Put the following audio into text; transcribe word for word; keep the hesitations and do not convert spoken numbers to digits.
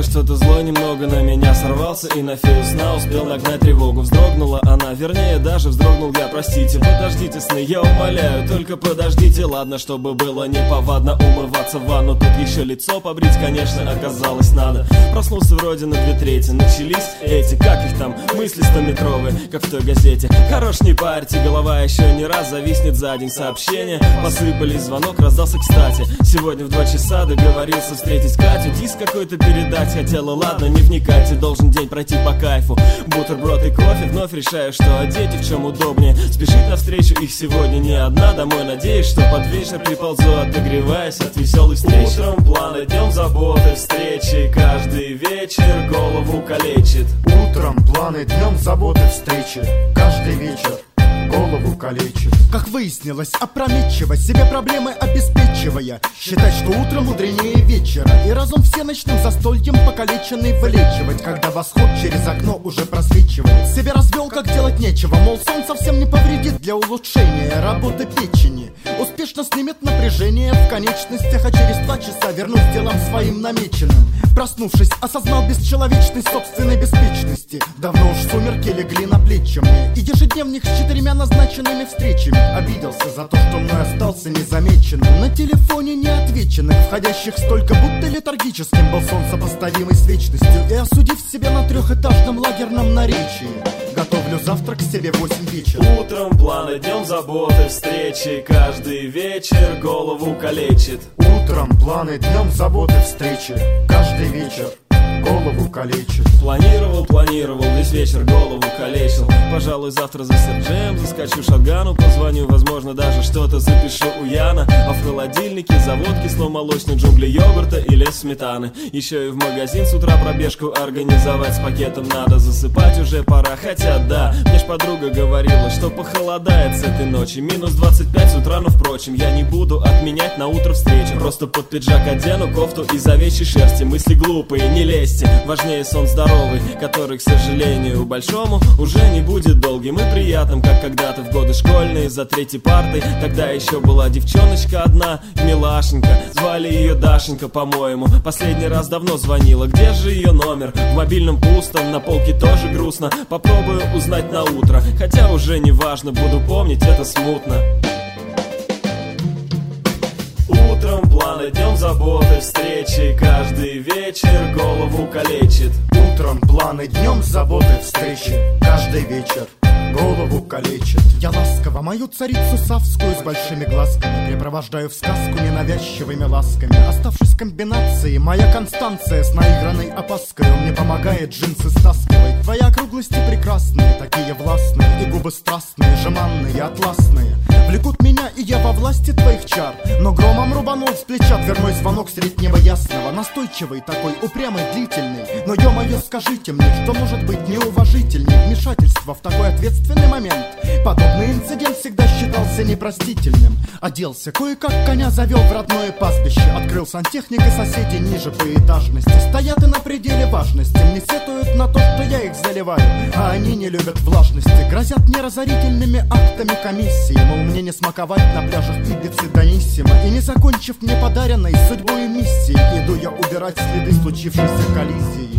что-то злой немного на меня сорвался, и на фею сна успел нагнать тревогу. Вздрогнула она, вернее даже вздрогнул я. Простите, подождите, сны, я умоляю, только подождите. Ладно, чтобы было неповадно умываться в ванну, тут еще лицо побрить, конечно, оказалось надо. Проснулся вроде на две трети, начались эти, как их там, мысли стометровые, как в той газете. Хорош, не парьте, голова еще не раз зависнет за день. Сообщения посыпались, звонок раздался кстати. Сегодня в два часа договорился встретить Катю. Диск какой-то передать хотела, ладно, не вникайте, должен день пройти по кайфу. Бутерброд и кофе, вновь решаю, что одеть и в чем удобнее. Спешить навстречу их сегодня не одна, домой надеюсь, что под вечер приползу, отогреваясь от веселой встречи. Утром планы, днем заботы, встречи, каждый вечер голову калечит. Утром планы, днем заботы, встречи, каждый вечер голову калечит. Как выяснилось, опрометчиво себе проблемы обеспечивая, считать, что утро мудренее вечера, и разум все ночным застольем покалеченный вылечивать, когда восход через окно уже просвечивает. Себе развел, как делать нечего, мол, сон совсем не повредит для улучшения работы печени. Успешно снимет напряжение в конечностях, а через два часа вернусь делом своим намеченным. Проснувшись, осознал бесчеловечность собственной беспечности. Давно уж сумерки легли на плечи мне, и ежедневник с четырьмя назначенными встречами. Обиделся за то, что мной остался незамеченным. На телефоне неотвеченных входящих столько, будто летаргическим был сон, сопоставимый с вечностью. И осудив себя на трехэтажном лагерном наречии, готовлю завтрак себе в восемь вечера. Утром планы, днем заботы, встречи, каждый вечер голову калечит. Утром планы, днем заботы, встречи, каждый вечер голову калечит. Планировал, планировал, весь вечер голову калечил. Пожалуй, завтра за серджем заскочу шотгану, позвоню, возможно, даже что-то запишу у Яна. А в холодильнике завод кисломолочный, джунгли йогурта и лес сметаны. Еще и в магазин с утра пробежку организовать, с пакетом надо засыпать, уже пора. Хотя да, мне ж подруга говорила, что похолодает с этой ночи. Минус двадцать пять с утра, но впрочем, я не буду отменять на утро встречу. Просто под пиджак одену кофту из овечьей шерсти. Мысли глупые, не лезьте, важнее сон здоровый, который, к сожалению, большому уже не будет долгим и приятным, как когда-то в годы школьные за третьей партой. Тогда еще была девчоночка одна, милашенька, звали ее Дашенька, по-моему. Последний раз давно звонила, где же ее номер? В мобильном пусто, на полке тоже грустно. Попробую узнать на утро, хотя уже не важно, буду помнить это смутно. Утром планы, днем заботы, встречи, каждый вечер голову калечит. Утром планы, днем заботы, встречи, каждый вечер голову калечит. Я ласково мою царицу Савскую с большими глазками препровождаю в сказку ненавязчивыми ласками. Оставшись комбинацией, моя Констанция с наигранной опаской мне помогает джинсы стаскивать. Твои округлости прекрасные, такие властные, и губы страстные, жеманные, атласные влекут меня, и я во власти твоих чар. Но громом рубанул с плеча дверной звонок средь неба ясного, настойчивый такой, упрямый, длительный. Но ё-моё, скажите мне, что может быть неуважительней вмешательство в такой ответственный момент? Подобный инцидент всегда считался непростительным. Оделся кое-как, коня завел в родное пастбище, открыл сантехник, и соседи ниже по этажности стоят и на пределе важности мне сетуют на то, что я их заливаю, а они не любят влажности. Грозят мне разорительными актами комиссии, мол, мне не смаковать на пляжах Ибицы Даниссимо. И не закончив мне подаренной судьбой миссией, иду я убирать следы случившейся коллизии.